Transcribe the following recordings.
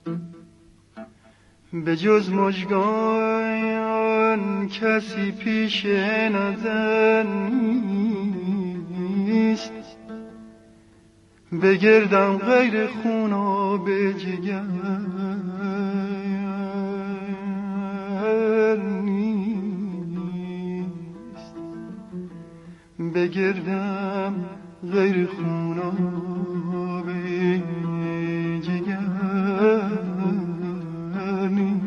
به جز مژگان کسی پیش نظر نیست، بگردم غیر خوناب جگر نیست، بگردم غیر خوناب جگر نیست.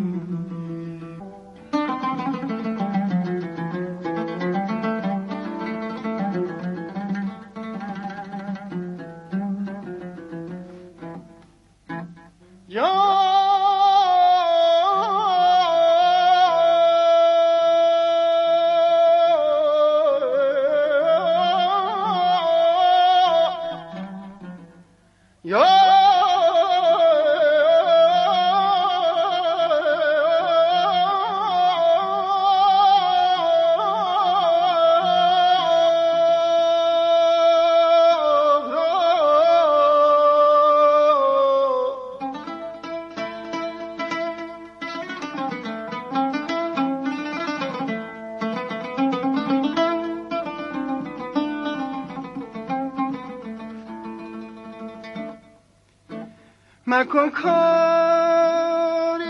مکن کاری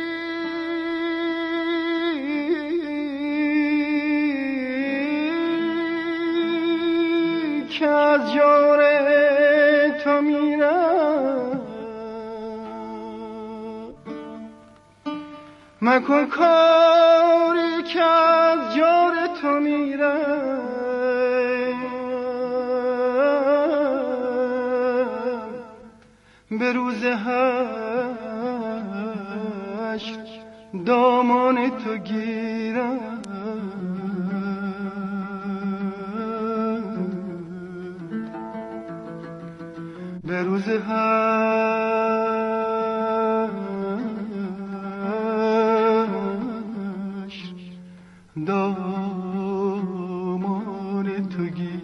که از جور تو میرم، مکن کاری که از جور تو میرم، به روز حشر دامان تو گیرم، به روز حشر دامان تو گیرم.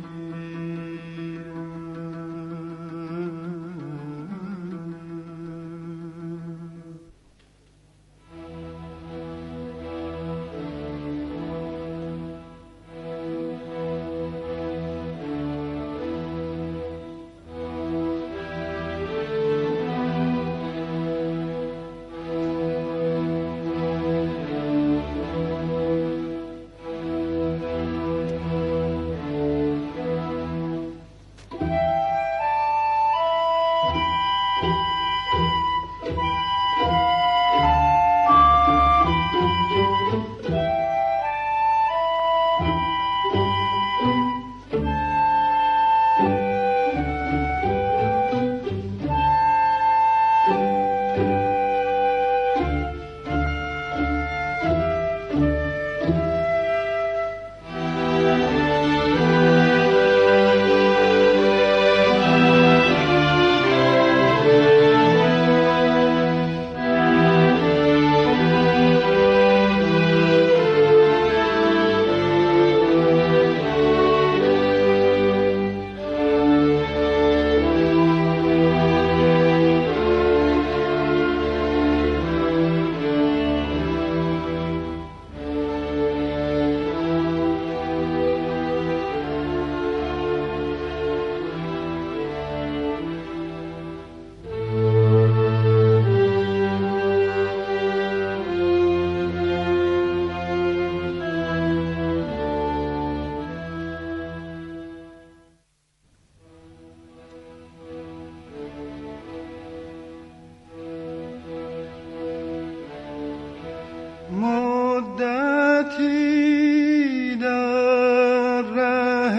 مدتی در ره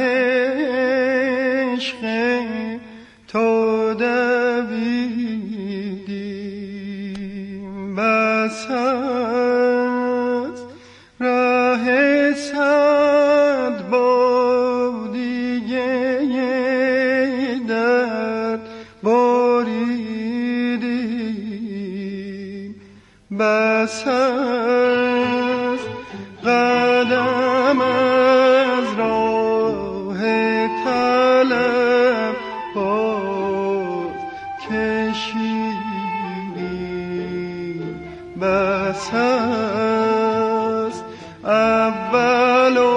عشق تو دویدیم، بس است ره صد بادیه در بریدیم، بس است قدم از راه طلب باز کشیدیم. بس است اول و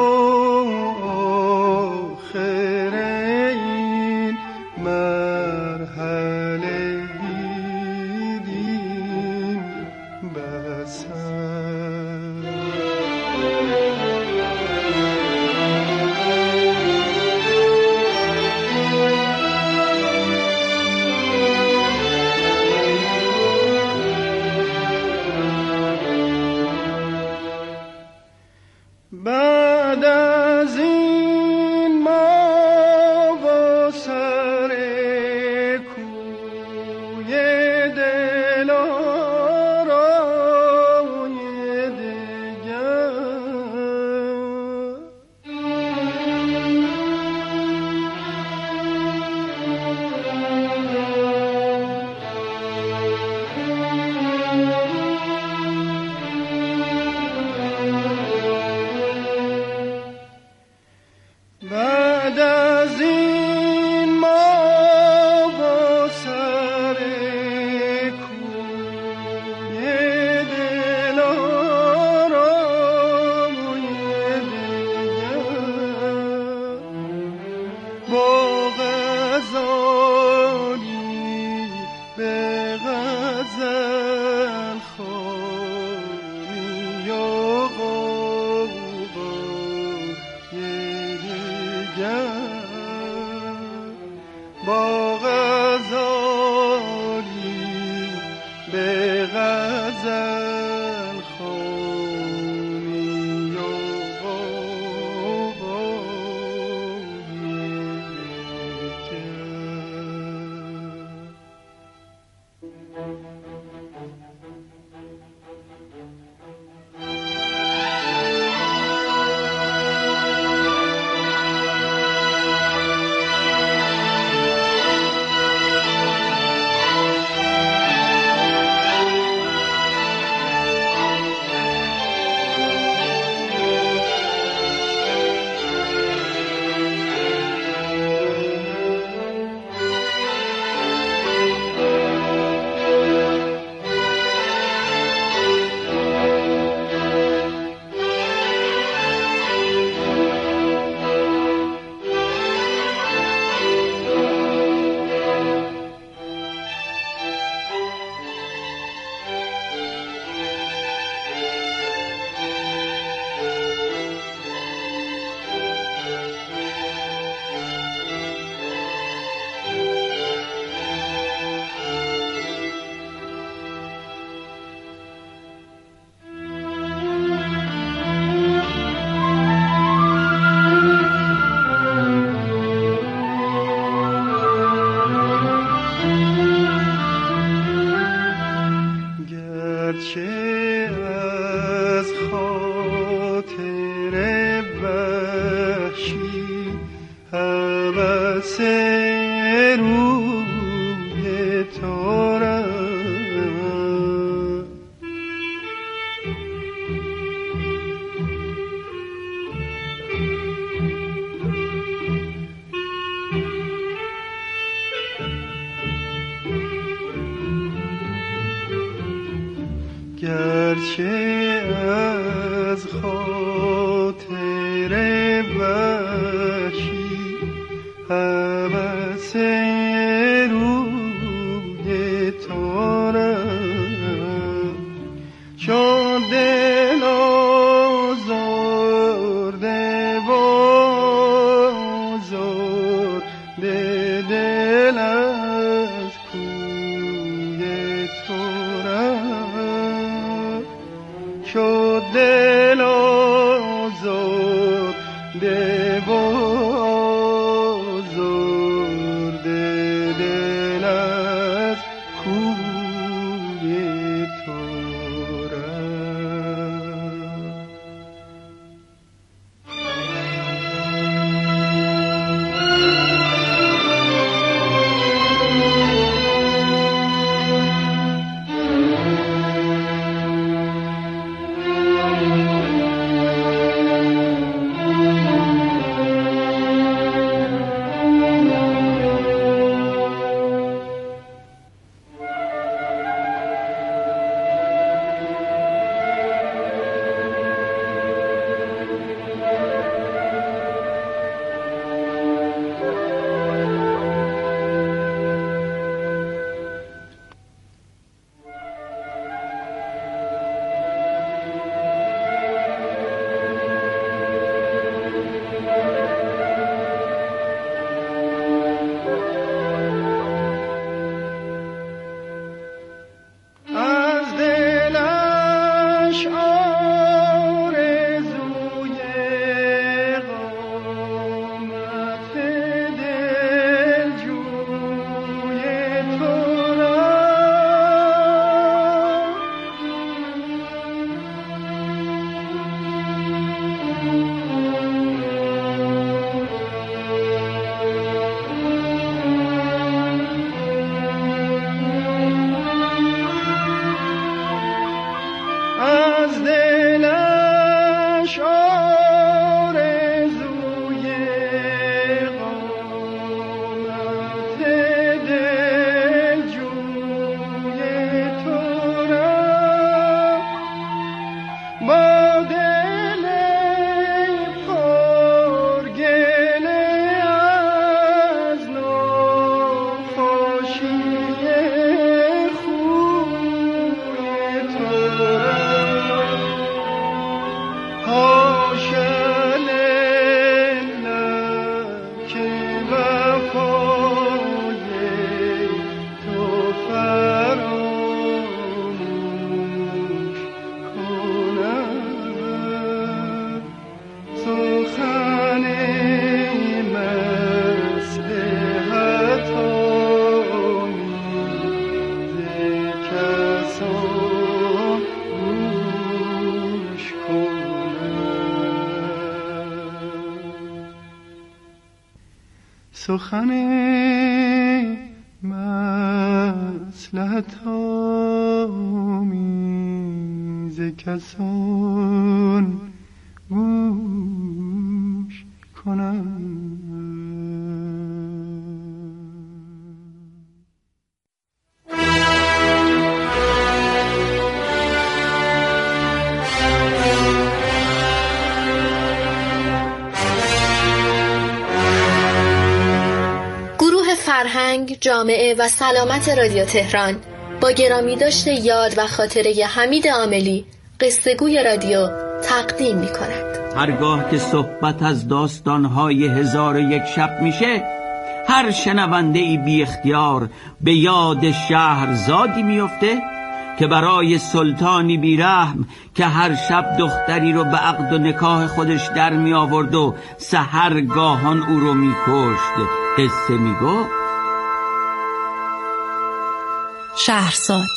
آخر این مرحله دیدیم بس بعد از این ما با سر کوی دلارای دگر بعد از این ما با سر کوی دلارای دگر با غزالی به غزل خوانی و با غزالی به غزل خوانی و گرچه از خاطر وحشی هوس روی تو رفت گرچه از خاطر وحشی هوس روی تو رفت چون دل آزرده و آزرده دل از کوی تو رفت شد دل آزرده و آزرده دل از کوی تو رفت. سخن مصلحت آمیز کسان گوش کنند. فرهنگ، جامعه و سلامت رادیو تهران با گرامی داشته یاد و خاطره حمید عاملی قصه‌گوی رادیو تقدیم می‌کند. هرگاه که صحبت از داستان‌های 1001 شب میشه، هر شنونده‌ای بی اختیار به یاد شهرزادی میفته که برای سلطانی بیرحم که هر شب دختری رو به عقد و نکاح خودش در می آورد و سحرگاهان او رو می کشت قصه می گفت. شهرزاد.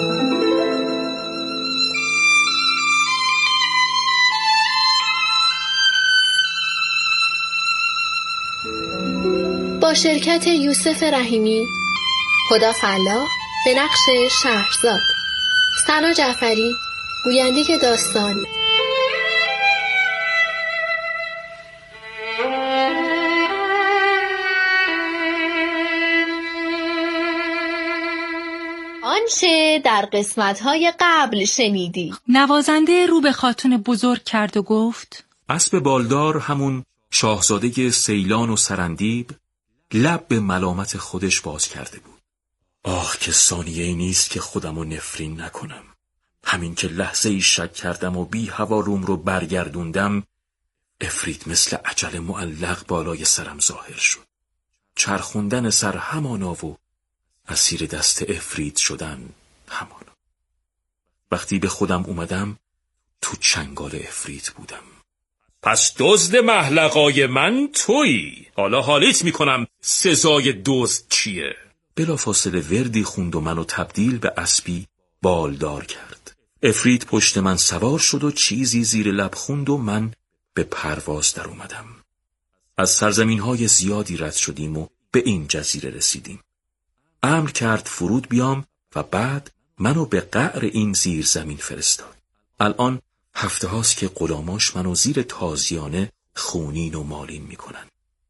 با شرکت یوسف رحیمی، هدی فلاح به نقش شهرزاد، سنا جعفری گوینده داستان. آنچه در قسمت‌های قبل شنیدی. نوازنده رو به خاتون بزرگ کرد و گفت: اسب بالدار، همون شاهزاده سیلان و سرندیب، لب به ملامت خودش باز کرده بود. آه که ثانیه‌ای نیست که خودمو نفرین نکنم. همین که لحظه‌ای شک کردم و بی هوا روم رو برگردوندم، افریت مثل عجل معلق بالای سرم ظاهر شد. چرخوندن سر همانا و اسیر دست افریت شدن همانا. وقتی به خودم اومدم تو چنگال افریت بودم. پس دزد محلقای من تویی. حالا حالیت میکنم سزای دزد چیه؟ بلافاصله وردی خوند و منو تبدیل به اسبی بالدار کرد. افریت پشت من سوار شد و چیزی زیر لب خوند و من به پرواز در اومدم. از سرزمین‌های زیادی رد شدیم و به این جزیره رسیدیم. امر کرد فرود بیام و بعد منو به قعر این زیر زمین فرستاد. الان هفته هاست که غلاماش منو زیر تازیانه خونین و مالین میکنن.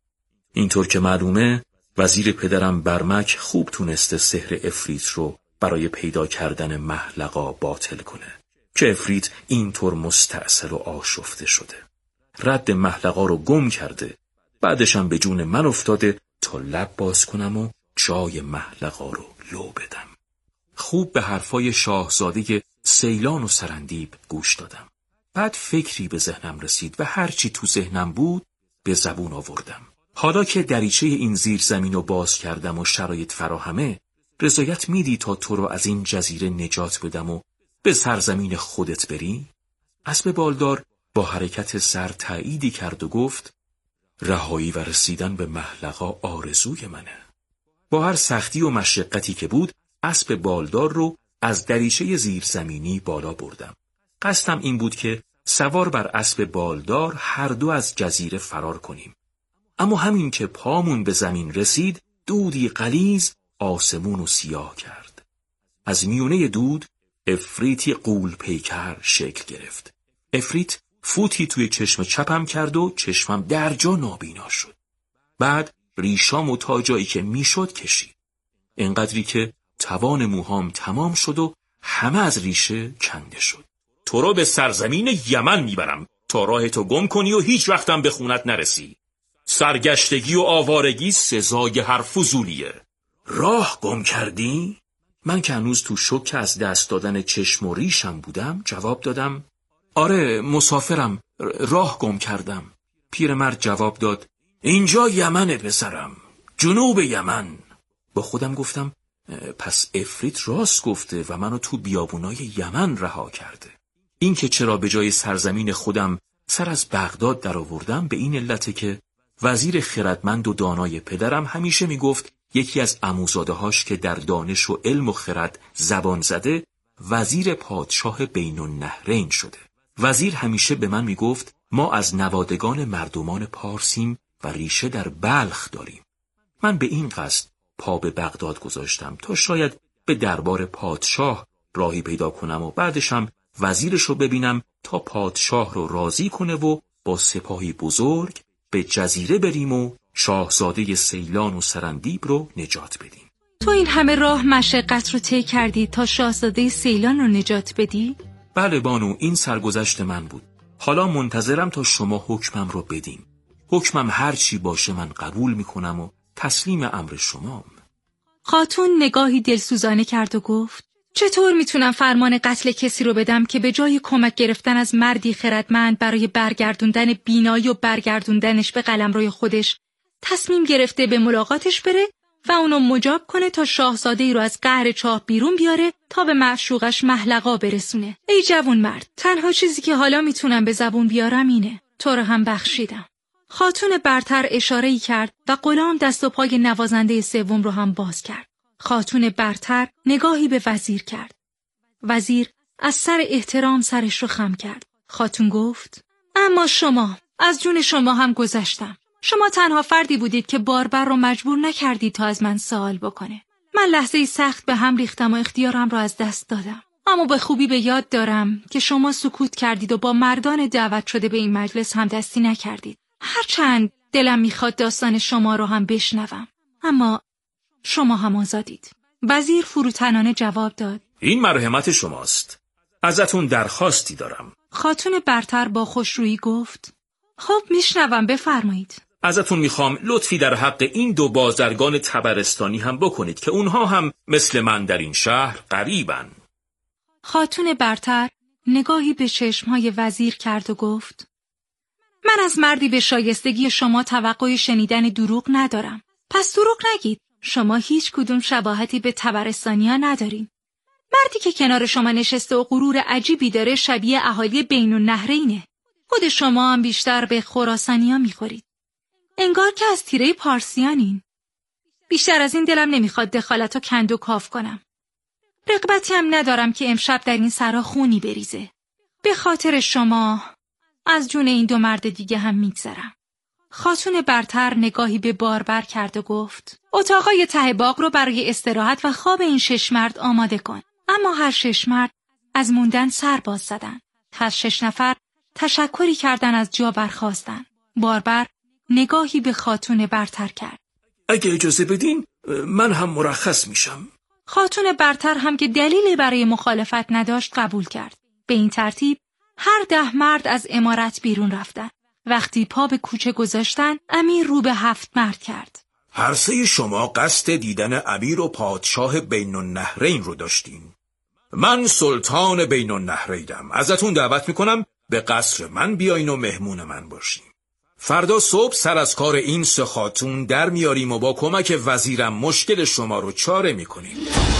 اینطور که معلومه وزیر پدرم برمک خوب تونسته سحر افریت رو برای پیدا کردن محلقا باطل کنه که افریت اینطور مستأصل و آشفته شده. رد محلقا رو گم کرده، بعدشم به جون من افتاده تا لب باز کنم و جای محلقا رو لو بدم. خوب به حرفای شاهزاده سیلان و سرندیب گوش دادم. بعد فکری به ذهنم رسید و هرچی تو ذهنم بود به زبون آوردم. حالا که دریچه این زیر زمین رو باز کردم و شرایط فراهمه، رضایت میدی تا تو رو از این جزیره نجات بدم و به سرزمین خودت بری؟ اسب بالدار با حرکت سر تأییدی کرد و گفت: رهایی و رسیدن به محلقا آرزوی منه. با هر سختی و مشقتی که بود، اسب بالدار رو از دریچه زیرزمینی بالا بردم. قصدم این بود که سوار بر اسب بالدار هر دو از جزیره فرار کنیم. اما همین که پامون به زمین رسید، دودی غلیظ آسمون رو سیاه کرد. از میونه دود افریتی غول پیکر شکل گرفت. افریت فوتی توی چشم چپم کرد و چشمم در جا نابینا شد. بعد ریشامو تا جایی که میشد کشید. اینقدری که توان موهام تمام شد و همه از ریشه کنده شد. تو رو به سرزمین یمن میبرم تا راهتو گم کنی و هیچ وقتم به خونت نرسی. سرگشتگی و آوارگی سزای هر فضولیه. راه گم کردی؟ من که هنوز تو شوک از دست دادن چشم و ریشم بودم جواب دادم: آره مسافرم، راه گم کردم. پیرمرد جواب داد: اینجا یمنه پسرم، جنوب یمن. با خودم گفتم پس افریت راست گفته و منو تو بیابونای یمن رها کرده. این که چرا به جای سرزمین خودم سر از بغداد در آوردم به این علته که وزیر خردمند و دانای پدرم همیشه میگفت یکی از عموزاده‌هاش که در دانش و علم و خرد زبان زده وزیر پادشاه بین النهرین شده. وزیر همیشه به من میگفت ما از نوادگان مردمان پارسیم و ریشه در بلخ داریم. من به این قصد پا به بغداد گذاشتم تا شاید به دربار پادشاه راهی پیدا کنم و بعدشم وزیرش رو ببینم تا پادشاه رو راضی کنه و با سپاهی بزرگ به جزیره بریم و شاهزاده سیلان و سرندیب رو نجات بدیم. تو این همه راه مشقت رو طی کردی تا شاهزاده سیلان رو نجات بدی؟ بله بانو، این سرگذشت من بود. حالا منتظرم تا شما حکمم رو بدین. حکمم هر چی باشه من قبول میکنم و تسلیم امر شمام. خاتون نگاهی دلسوزانه کرد و گفت چطور میتونم فرمان قتل کسی رو بدم که به جای کمک گرفتن از مردی خردمند برای برگردوندن بینایی و برگردوندنش به قلمروی خودش تصمیم گرفته به ملاقاتش بره و اونو مجاب کنه تا شاهزاده‌ای رو از قعر چاه بیرون بیاره تا به معشوقش محلقا برسونه. ای جوون مرد، تنها چیزی که حالا میتونم به زبون بیارم اینه. تو رو هم بخشیدم. خاتون برتر اشاره‌ای کرد و غلام دست و پای نوازنده سوم رو هم باز کرد. خاتون برتر نگاهی به وزیر کرد. وزیر از سر احترام سرش رو خم کرد. خاتون گفت اما شما، از جون شما هم گذشتم. شما تنها فردی بودید که باربر رو مجبور نکردید تا از من سوال بکنه. من لحظه‌ای سخت به هم ریختم و اختیارم رو از دست دادم. اما به خوبی به یاد دارم که شما سکوت کردید و با مردان دعوت شده به این مجلس همدستی نکردید. هرچند دلم میخواد داستان شما رو هم بشنوم، اما شما هم آزادید. وزیر فروتنانه جواب داد این مرحمت شماست. ازتون درخواستی دارم. خاتون برتر با خوشرویی گفت خب میشنوم، بفرمایید. ازتون میخوام لطفی در حق این دو بازرگان تبرستانی هم بکنید که اونها هم مثل من در این شهر غریبن. خاتون برتر نگاهی به چشمهای وزیر کرد و گفت من از مردی به شایستگی شما توقع شنیدن دروغ ندارم. پس دروغ نگید. شما هیچ کدوم شباهتی به تبرستانی‌ها ندارین. مردی که کنار شما نشسته و غرور عجیبی داره شبیه اهالی بین النهرینه. خود شما هم بیشتر به خراسانی‌ها میخورید. انگار که از تیره پارسیانین. بیشتر از این دلم نمیخواد دخالت و کند و کاف کنم. رغبتی هم ندارم که امشب در این سرا خونی بریزه. به خاطر شما از جون این دو مرد دیگه هم میگذرم. خاتون برتر نگاهی به باربر کرد و گفت اتاقای ته باغ رو برای استراحت و خواب این 6 مرد آماده کن. اما هر 6 مرد از موندن سر باز زدن. هر 6 نفر تشکری کردن از جا برخاستن. باربر نگاهی به خاتون برتر کرد. اگه اجازه بدین من هم مرخص میشم. خاتون برتر هم که دلیلی برای مخالفت نداشت قبول کرد. به این ترتیب هر 10 مرد از عمارت بیرون رفتن. وقتی پا به کوچه گذاشتن امیر رو به 7 مرد کرد. هر سه شما قصد دیدن امیر و پادشاه بین النهرین رو داشتین. من سلطان بین النهرینم. ازتون دعوت میکنم به قصر من بیاین و مهمون من باشین. فردا صبح سر از کار این 3 خاتون در میاریم و با کمک وزیرم مشکل شما رو چاره میکنیم.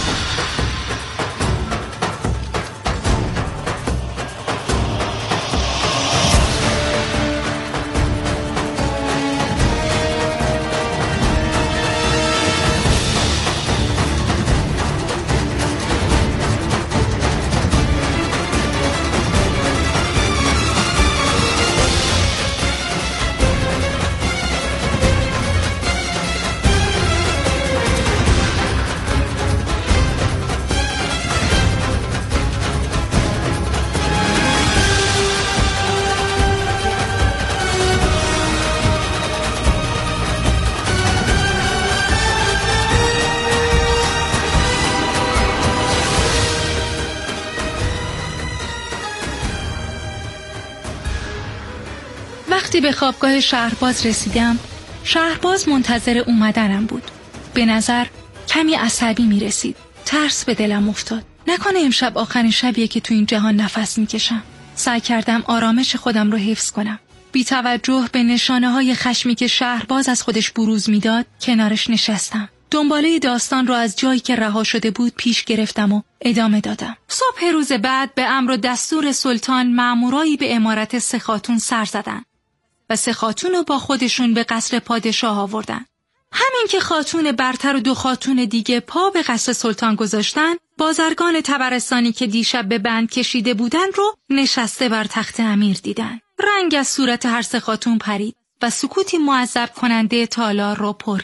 وقتی به خوابگاه شهرباز رسیدم، شهرباز منتظر اومدنم بود. به نظر کمی عصبی می رسید. ترس به دلم افتاد. نکنه امشب آخرین شبیه که تو این جهان نفس می کشم. سعی کردم آرامش خودم رو حفظ کنم. بی توجه به نشانه های خشمی که شهرباز از خودش بروز می داد، کنارش نشستم. دنباله داستان رو از جایی که رها شده بود پیش گرفتم و ادامه دادم. صبح روز بعد به امر و دستور سلطان مامورایی به عمارت 3 خاتون سر زدن و 3 خاتون رو با خودشون به قصر پادشاه آوردن. همین که خاتون برتر و 2 خاتون دیگه پا به قصر سلطان گذاشتن، بازرگان تبرستانی که دیشب به بند کشیده بودن رو نشسته بر تخت امیر دیدن. رنگ از صورت هر 3 خاتون پرید و سکوتی معذب کننده تالار رو پر کرد.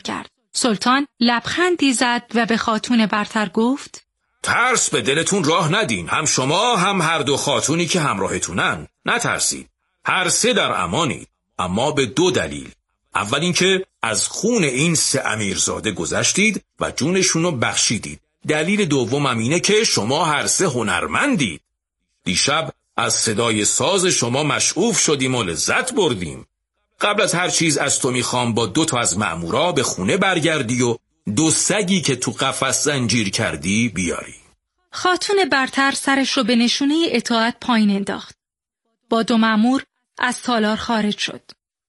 سلطان لبخندی زد و به خاتون برتر گفت: ترس به دلتون راه ندین. هم شما هم هر دو خاتونی که همراهتونن نترسید. هر سه در امانید، اما به 2 دلیل. اول اینکه از خون این 3 امیرزاده گذشتید و جونشونو بخشیدید. دلیل دوم هم اینه که شما هر 3 هنرمندید. دیشب از صدای ساز شما مشعوف شدیم و لذت بردیم. قبل از هر چیز از تو میخوام با 2 تا از مأمورا به خونه برگردی و 2 سگی که تو قفس زنجیر کردی بیاری. خاتون برتر سرش رو به نشونه اطاعت پایین انداخت. با 2 مأمور از تالار خارج شد.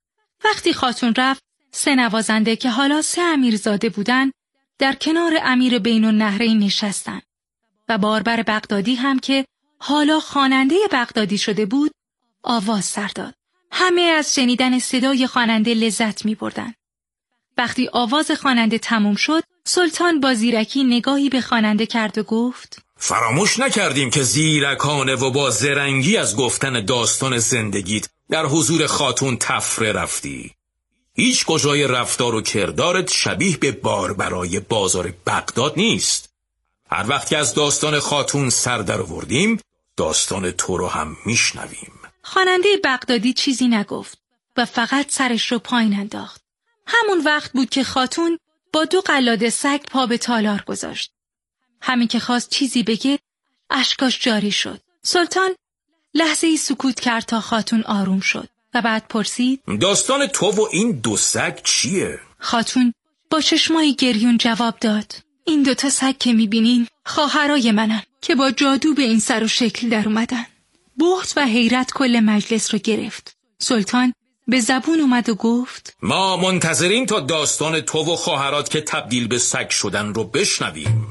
وقتی خاتون رفت، 3 نوازنده که حالا 3 امیرزاده بودن در کنار امیر بین النهرین نشستن و باربر بغدادی هم که حالا خواننده بغدادی شده بود آواز سر داد. همه از شنیدن صدای خواننده لذت می بردن. وقتی آواز خواننده تموم شد، سلطان با زیرکی نگاهی به خواننده کرد و گفت: فراموش نکردیم که زیرکانه و با زرنگی از گفتن داستان زندگیت در حضور خاتون تفره رفتی. هیچ کجای رفتار و کردارت شبیه به باربرای بازار بغداد نیست. هر وقت که از داستان خاتون سر در آوردیم، داستان تو رو هم میشنویم. خواننده بغدادی چیزی نگفت و فقط سرش رو پایین انداخت. همون وقت بود که خاتون با 2 قلاده سگ پا به تالار گذاشت. همین که خواست چیزی بگه، اشکاش جاری شد. سلطان لحظه‌ای سکوت کرد تا خاتون آروم شد و بعد پرسید: داستان تو و این 2 سگ چیه؟ خاتون با چشمای گریون جواب داد: این 2 تا سگ که میبینین خواهرای منن که با جادو به این سر و شکل در اومدن. بهت و حیرت کل مجلس رو گرفت. سلطان به زبون اومد و گفت: ما منتظریم تا داستان تو و خواهرات که تبدیل به سگ شدن رو بشنویم.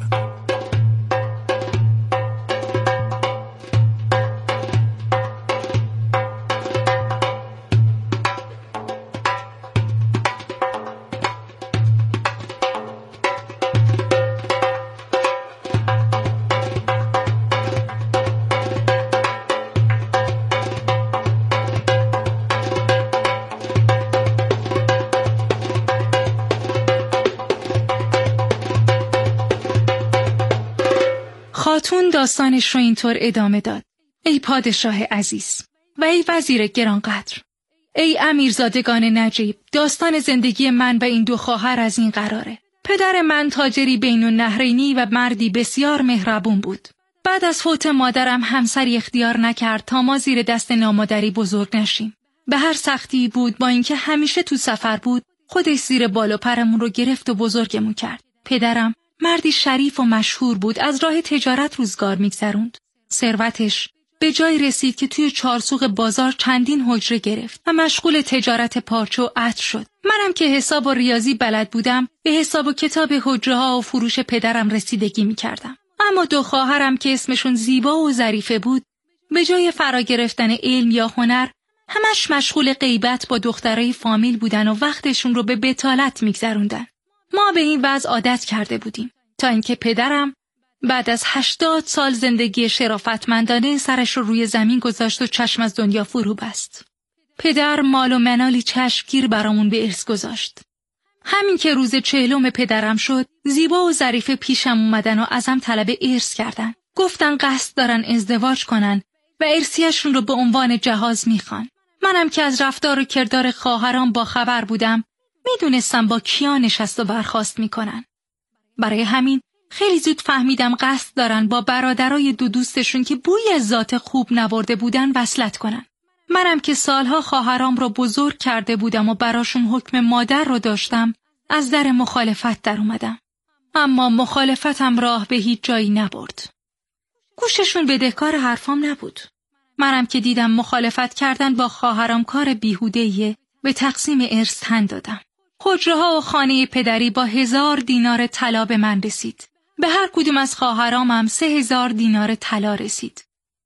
خاتون داستانش رو اینطور ادامه داد: ای پادشاه عزیز و ای وزیر گرانقدر، ای امیرزادگان نجیب، داستان زندگی من و این 2 خواهر از این قراره. پدر من تاجری بین النهرینی و مردی بسیار مهربون بود. بعد از فوت مادرم همسری اختیار نکرد تا ما زیر دست نامادری بزرگ نشیم. به هر سختی بود، با اینکه همیشه تو سفر بود، خودش زیر بال و پرمون رو گرفت و بزرگمون کرد. پدرم مردی شریف و مشهور بود، از راه تجارت روزگار میگذروند. ثروتش به جای رسید که توی چارسوق بازار چندین حجره گرفت و مشغول تجارت پارچه و عطر شد. منم که حساب و ریاضی بلد بودم، به حساب و کتاب حجره ها و فروش پدرم رسیدگی میکردم. اما 2 خواهرم که اسمشون زیبا و ظریفه بود، به جای فرا گرفتن علم یا هنر، همش مشغول غیبت با دخترای فامیل بودن و وقتشون رو به بطالت میگذروندن. ما به این وضع عادت کرده بودیم تا اینکه پدرم بعد از 80 سال زندگی شرافتمندانه سرش رو روی زمین گذاشت و چشم از دنیا فرو بست. پدر مال و منالی چشمگیر برامون به ارث گذاشت. همین که روز 40 پدرم شد، زیبا و ظریفه پیشم اومدن و ازم طلب ارث کردن. گفتن قصد دارن ازدواج کنن و ارثیه‌شون رو به عنوان جهاز میخوان. منم که از رفتار و کردار خواهرام با خبر بودم، میدونستم با کیا نشست و برخاست میکنن. برای همین خیلی زود فهمیدم قصد دارن با برادرای 2 دوستشون که بوی از ذات خوب نورده بودن وصلت کنن. منم که سالها خواهرام رو بزرگ کرده بودم و براشون حکم مادر رو داشتم، از در مخالفت در اومدم. اما مخالفتم راه به هیچ جایی نبرد. گوششون بدهکار حرفام نبود. منم که دیدم مخالفت کردن با خواهرام کار بیهوده‌ایه، به تقسیم ارث تن دادم. حجره‌ها و خانه پدری با 1000 دینار طلا به من رسید. به هر کدوم از خواهرامم 3000 دینار طلا رسید.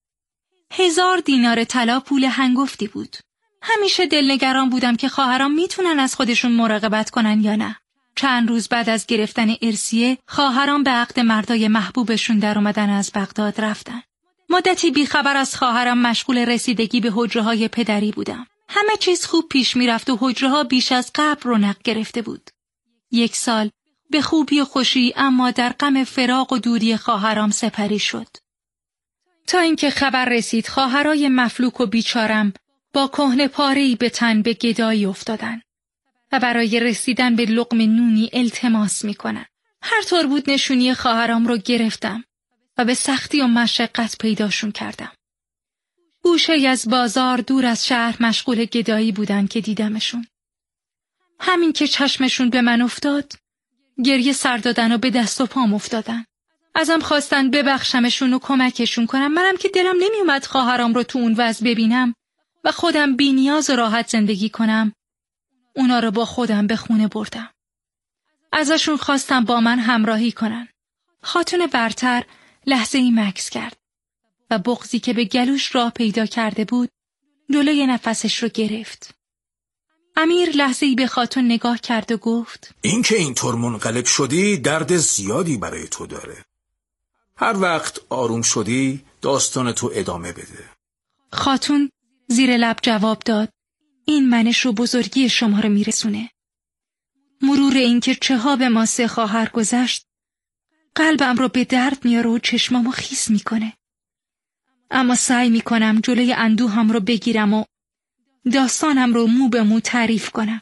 1000 دینار طلا پول هنگفتی بود. همیشه دلنگران بودم که خواهرام میتونن از خودشون مراقبت کنن یا نه. چند روز بعد از گرفتن ارثیه، خواهرام به عقد مردای محبوبشون در اومدن از بغداد رفتن. مدتی بیخبر از خواهرام مشغول رسیدگی به حجره‌های پدری بودم. همه چیز خوب پیش میرفت و حجره‌ها بیش از قبل رونق گرفته بود. 1 سال به خوبی و خوشی اما در غم فراق و دوری خواهرام سپری شد. تا اینکه خبر رسید خواهرای مفلوک و بیچارم با کهنه پاره‌ای به تن به گدایی افتادن و برای رسیدن به لقمه نونی التماس میکنن. هر طور بود نشونی خواهرام رو گرفتم و به سختی و مشقت پیداشون کردم. گوشه از بازار دور از شهر مشغول گدایی بودن که دیدمشون. همین که چشمشون به من افتاد، گریه سر دادن و به دست و پام افتادن. ازم خواستن ببخشمشون و کمکشون کنم. منم که دلم نمی اومد خواهرام رو تو اون وضع ببینم و خودم بی نیاز و راحت زندگی کنم. اونا رو با خودم به خونه بردم. ازشون خواستم با من همراهی کنن. خاتون برتر لحظه‌ای مکث کرد و بغضی که به گلوش راه پیدا کرده بود جلوی نفسش رو گرفت. امیر لحظه‌ای به خاتون نگاه کرد و گفت: این که اینطور منقلب شدی درد زیادی برای تو داره. هر وقت آروم شدی داستان تو ادامه بده. خاتون زیر لب جواب داد: این منش رو بزرگی شما رو میرسونه. مرور این که چه ها به ما 3 خواهر گذشت قلبم رو به درد میاره و چشمامو خیس میکنه. اما سعی میکنم جلوی اندوهم رو بگیرم و داستانم رو مو به مو تعریف کنم.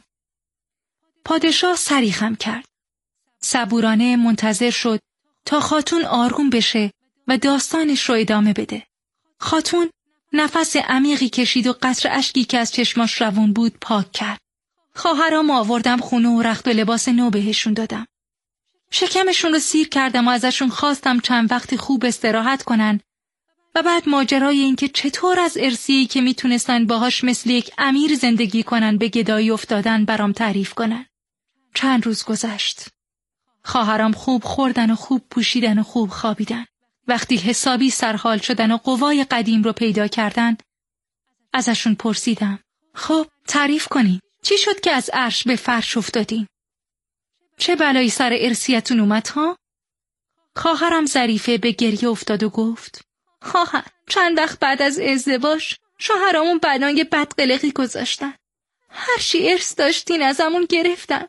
پادشاه سری خم کرد. صبورانه منتظر شد تا خاتون آروم بشه و داستانش رو ادامه بده. خاتون نفس عمیقی کشید و قطره اشکی که از چشماش روون بود پاک کرد. خواهرام آوردم خونه و رخت و لباس نو بهشون دادم. شکمشون رو سیر کردم و ازشون خواستم چند وقتی خوب استراحت کنن و بعد ماجرای این که چطور از ارثیه‌ای که میتونستن باهاش مثل یک امیر زندگی کنن به گدایی افتادن برام تعریف کنن. چند روز گذشت. خواهرام خوب خوردن و خوب پوشیدن و خوب خوابیدن. وقتی حسابی سرحال شدن و قوای قدیم رو پیدا کردن ازشون پرسیدم: خب تعریف کنین، چی شد که از عرش به فرش افتادین؟ چه بلایی سر ارثیتون اومد ها؟ خواهرم ظریفه به گریه افتاد و گفت: خواهر، چند وقت بعد از ازدواج شوهرامون بلای بدقلقی گذاشتن. هر چی ارث داشتین ازمون گرفتن.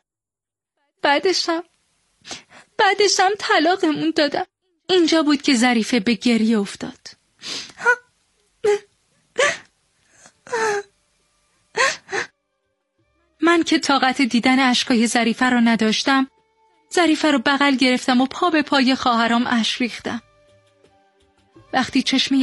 بعدشم طلاقمون دادن. اینجا بود که ظریفه به گریه افتاد. من که طاقت دیدن اشکای ظریفه رو نداشتم، ظریفه رو بغل گرفتم و پا به پای خواهرام اشک ریختم. وقتی چشمی